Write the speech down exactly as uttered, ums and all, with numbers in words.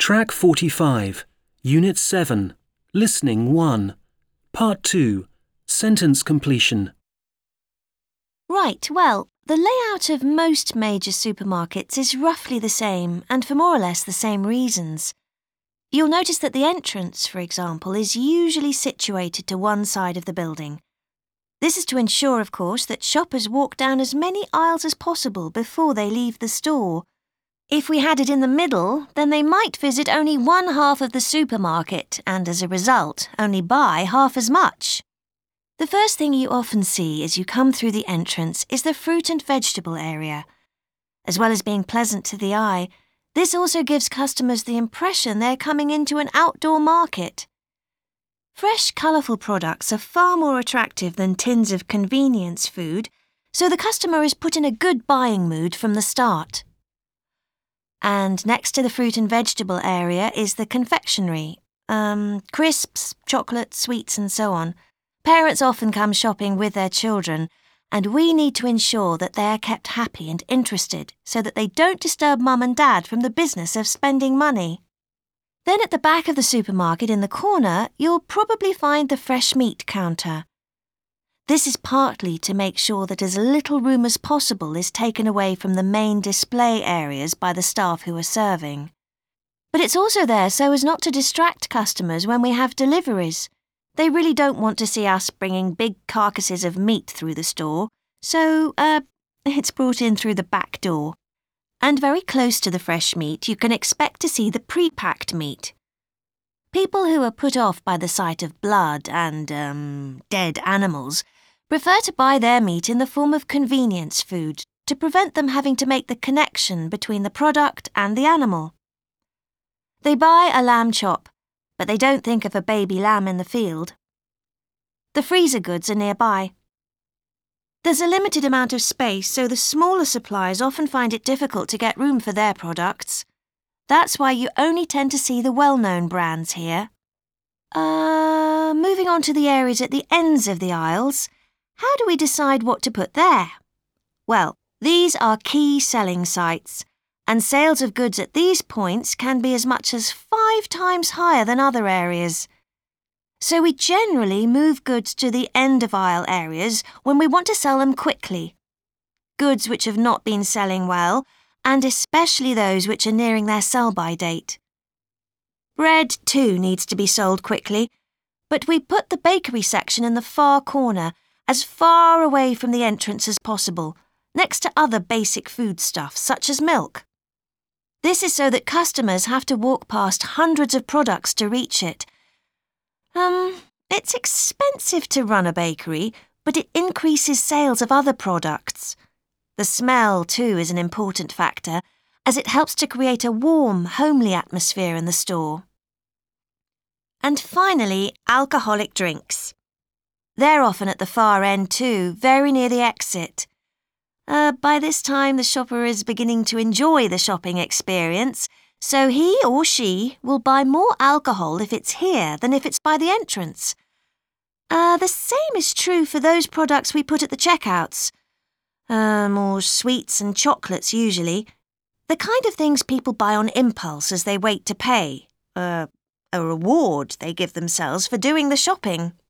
Track forty-five, Unit seven, Listening one, Part two, Sentence Completion. Right, well, the layout of most major supermarkets is roughly the same and for more or less the same reasons. You'll notice that the entrance, for example, is usually situated to one side of the building. This is to ensure, of course, that shoppers walk down as many aisles as possible before they leave the store. If we had it in the middle, then they might visit only one half of the supermarket and, as a result, only buy half as much. The first thing you often see as you come through the entrance is the fruit and vegetable area. As well as being pleasant to the eye, this also gives customers the impression they're coming into an outdoor market. Fresh, colourful products are far more attractive than tins of convenience food, so the customer is put in a good buying mood from the start. And next to the fruit and vegetable area is the confectionery, um, crisps, chocolates, sweets and so on. Parents often come shopping with their children, and we need to ensure that they are kept happy and interested so that they don't disturb mum and dad from the business of spending money. Then at the back of the supermarket in the corner, you'll probably find the fresh meat counter. This is partly to make sure that as little room as possible is taken away from the main display areas by the staff who are serving. But it's also there so as not to distract customers when we have deliveries. They really don't want to see us bringing big carcasses of meat through the store, so, uh, it's brought in through the back door. And very close to the fresh meat, you can expect to see the pre-packed meat. People who are put off by the sight of blood and, um, dead animals prefer to buy their meat in the form of convenience food to prevent them having to make the connection between the product and the animal. They buy a lamb chop, but they don't think of a baby lamb in the field. The freezer goods are nearby. There's a limited amount of space, so the smaller suppliers often find it difficult to get room for their products. That's why you only tend to see the well-known brands here. Uh, moving on to the areas at the ends of the aisles, how do we decide what to put there? Well, these are key selling sites, and sales of goods at these points can be as much as five times higher than other areas. So we generally move goods to the end of aisle areas when we want to sell them quickly. Goods which have not been selling well, and especially those which are nearing their sell-by date. Bread, too, needs to be sold quickly, but we put the bakery section in the far corner, as far away from the entrance as possible, next to other basic foodstuffs such as milk. This is so that customers have to walk past hundreds of products to reach it. Um, it's expensive to run a bakery, but it increases sales of other products. The smell, too, is an important factor, as it helps to create a warm, homely atmosphere in the store. And finally, alcoholic drinks. They're often at the far end too, very near the exit. Uh, by this time, the shopper is beginning to enjoy the shopping experience, so he or she will buy more alcohol if it's here than if it's by the entrance. Uh, the same is true for those products we put at the checkouts. Uh, more sweets and chocolates usually. The kind of things people buy on impulse as they wait to pay. Uh, a reward they give themselves for doing the shopping.